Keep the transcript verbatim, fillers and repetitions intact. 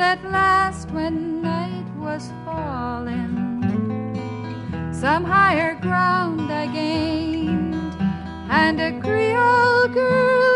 at last, when night was falling, some higher ground I gained, and a Creole girl